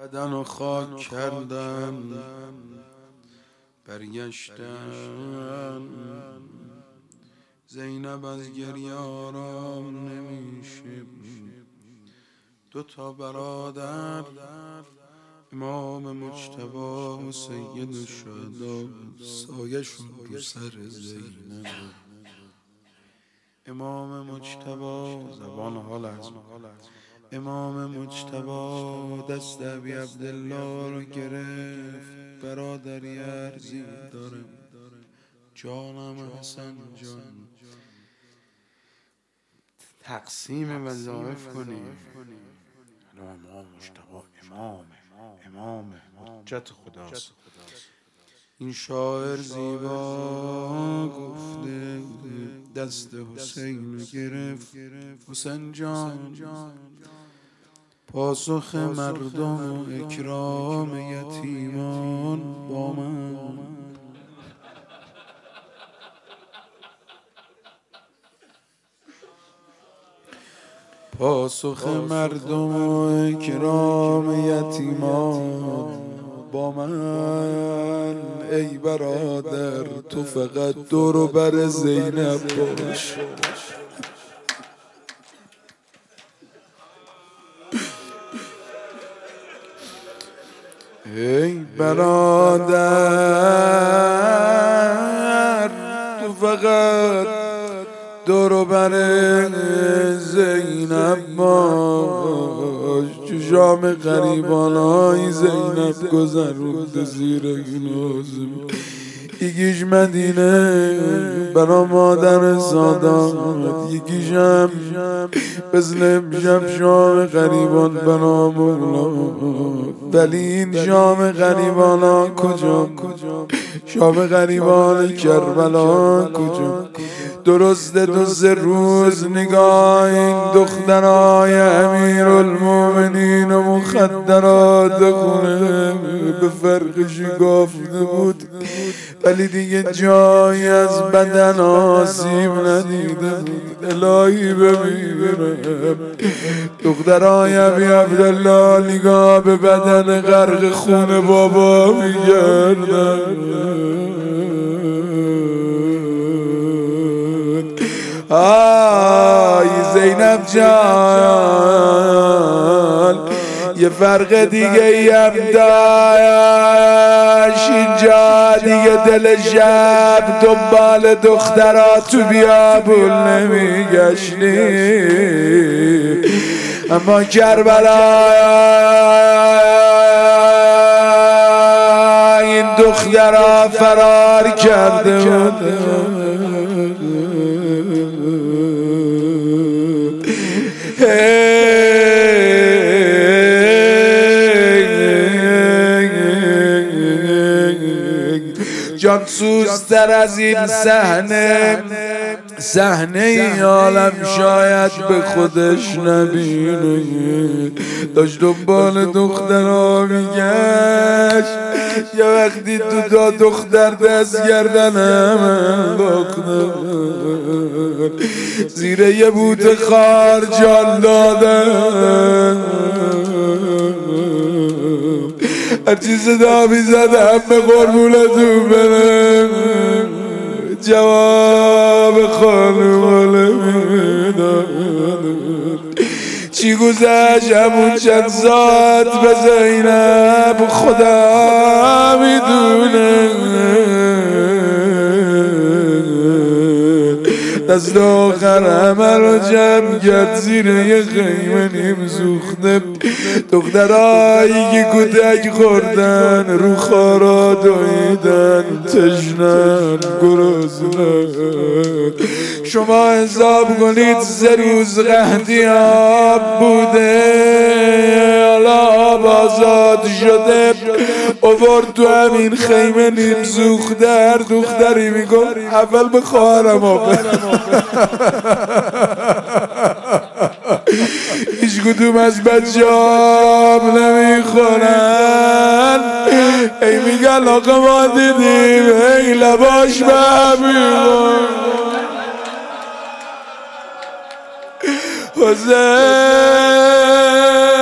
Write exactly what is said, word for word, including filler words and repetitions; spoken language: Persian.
بدن و خاک کردن، برگشتن. زینب از گریه آرام نمیشه. دو تا برادر امام مجتبی و سید الشهدا سایه‌شون رو سر زینب. امام مجتبی زبان حال از امام مجتبی دست ابی عبدالله رو گرفت. برادری عرضی دارم جانم حسن جان، تقسیم وظایف کنیم. امام مجتبی امام امام حجت خداست. این شاعر زیبا گفته دست حسین رو گرفت. حسین جان پاسخ مردم و اکرام یتیمان با من. پاسخ مردم و اکرام یتیمان با من. ای برادر تو فقط دور و بر زینب باش. ای برادر تو فقط دور و بر زینب باش. چشام غریبانای زینب گذروند زیر نازم. یکیش مدینه برا مادر سادات، یکیشم مثل امشب شام غریبان برا مولا. ولی این شام غریبانا کجا؟ شام غریبان کربلا کجا؟ درسته دو سه روز نگاه این دخترای امیرالمومنین و مخدرات خونه به فرقش گفته بود، ولی دیگه جایی از بدن آسیب ندیده بود. الهی ببینم دخترای ابی عبدالله نگاه به بدن غرق خون بابا میگردن. آی زینب جان یه فرق دیگه ای هم داشت اینجا. دیگه دل شب دنبال دخترها تو بیابون نمیگشتی، اما کربلا این دخترها فرار کرده بود. جان سوزتر از این صحنه صحنه ای عالم شاید به خودش نبینه. داشت دنبال دخترها میگشت، یه وقتی تو دا دختر دست گردنم انداختن، زیر یه بوت خار جان دادن. هرچی صدا میزدم به قربونتون برم جواب خانواله میداد. چی گذشت همون چند ساعت به زینب خدا میدونه. دست آخر همه رو جمع کرد زیر یه خیمه نیم سوخته. دخترهایی که کتک خوردن رو خارا دویدن تشنن گرسنن. شما حساب کنید سه روز قحطی آب بوده، حالا آب آزاد شده آورد تو همین خیمه نیم سوخته. هر دختری میگم اول به خواهرم آب هیچ کدوم از بچه آب نمیخورن. ای میگن آقا ما دیدیم ای لباش بمیرون. حسین